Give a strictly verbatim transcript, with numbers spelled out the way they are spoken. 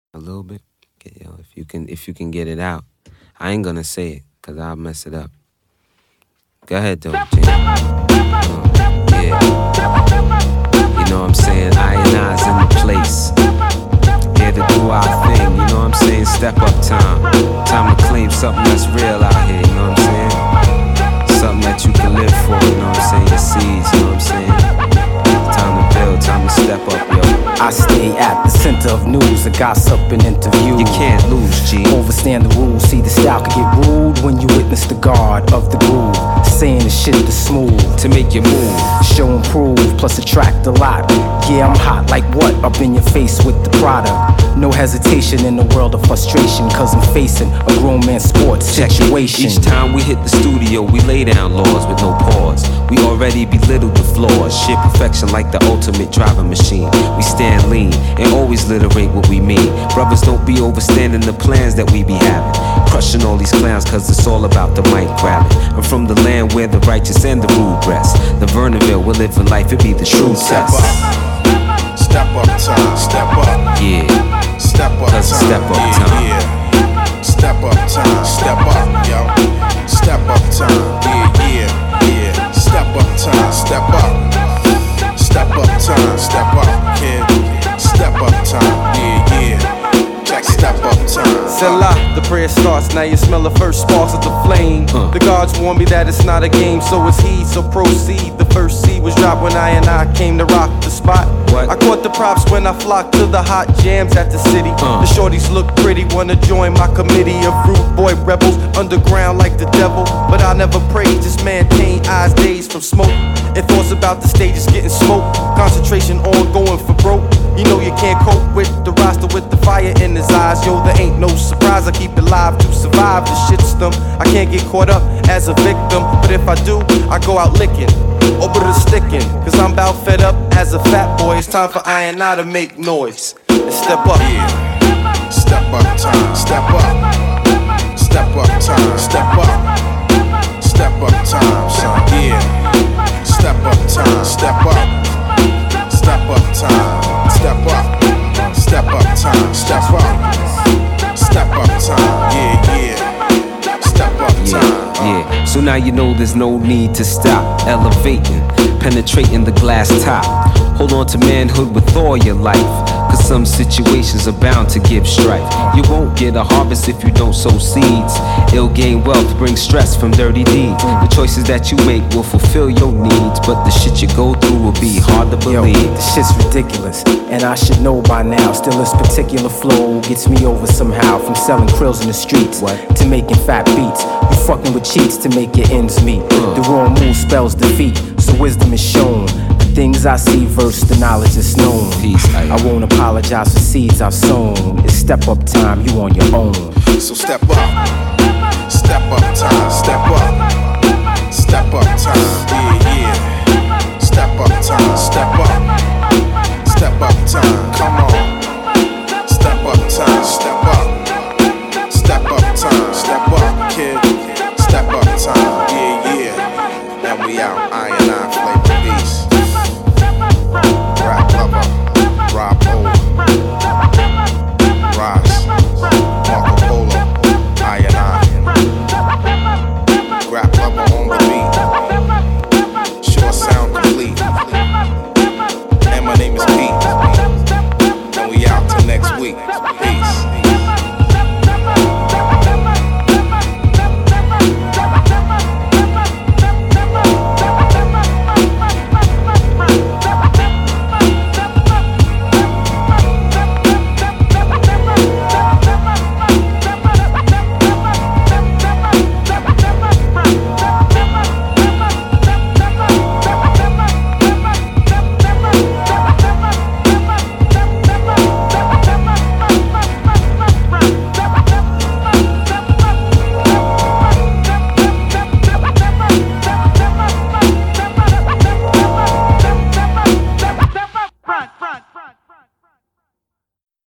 A little bit. Okay, yo, if you can, if you can get it out. I ain't gonna say it, cause I'll mess it up. Go ahead though, Jane. Uh, yeah. You know what I'm saying? I and I's in the place. Here to do our thing, you know what I'm saying? Step up time. Time to claim something that's real out here, you know what I'm saying? Something that you can live for, you know what I'm saying? Your seeds, you know what I'm saying? Time to build, time to step up, yo. I stay at the center of news, a gossip and interview. You can't lose, G. Overstand the rules, see the style can get rude when you witness the guard of the groove. Saying the shit to smooth, to make you move, show and prove, plus attract a lot. Yeah, I'm hot like what? Up in your face with the product. No hesitation in the world of frustration, cause I'm facing a grown man sports situation. Each time we hit the studio, we lay down laws with no pause. We already belittle the flaws, shit perfection like the ultimate driving machine. We stand lean and always literate what we mean. Brothers don't be overstanding the plans that we be having. Crushing all these clowns cause it's all about the mic grabbing. I'm from the land where the righteous and the rude rest. The Vernonville, we're living life, it be the true step test. Up. Step up time, step up. Yeah. Step up time, step up yeah, time. yeah. Step up time, step up, yo. Step up time, yeah, yeah, yeah. Step up time, step up. Step up time, step up, kid. Step up time, yeah, yeah. Check step up time. Selah, the prayer starts, now you smell the first sparks of the flame. uh. The gods warn me that it's not a game, so it's he, so proceed. The first seed was dropped when I and I came to rock the spot. What? I caught the props when I flocked to the hot jams at the city. uh. The shorties look pretty, wanna join my committee of rude boy rebels. Underground like the devil, but I never pray, just maintain eyes dazed from smoke. And thoughts about the stage is getting smoked. Concentration on going for broke. You know you can't cope with the roster with the fire in his eyes. Yo, there ain't no surprise, I keep it live to survive the shitstorm. I can't get caught up as a victim, but if I do, I go out licking, over the sticking. Cause I'm about fed up as a fat boy. It's time for I and I to make noise and step up. Yeah. Step up time, step up. Step up time, step up. Step up time, son, yeah. Step up time, step up. Step up time, step up. Step up time, step up. Step up time, yeah, yeah. Step up time. Yeah, yeah. So now you know there's no need to stop elevating, penetrating the glass top. Hold on to manhood with all your life, cause some situations are bound to give strife. You won't get a harvest if you don't sow seeds. Ill gain wealth brings stress from dirty deeds. The choices that you make will fulfill your needs, but the shit you go through will be hard to believe. Yo, this shit's ridiculous, and I should know by now. Still this particular flow gets me over somehow. From selling krills in the streets what? to making fat beats. You fucking with cheats to make your ends meet. uh. The wrong move spells defeat, so wisdom is shown. Things I see versus the knowledge that's known. Peace, I, I won't apologize for seeds I've sown. It's step up time, you on your own. So step up. Step up time, step up. Step up time, yeah, yeah. Step up time, step up. Step up time.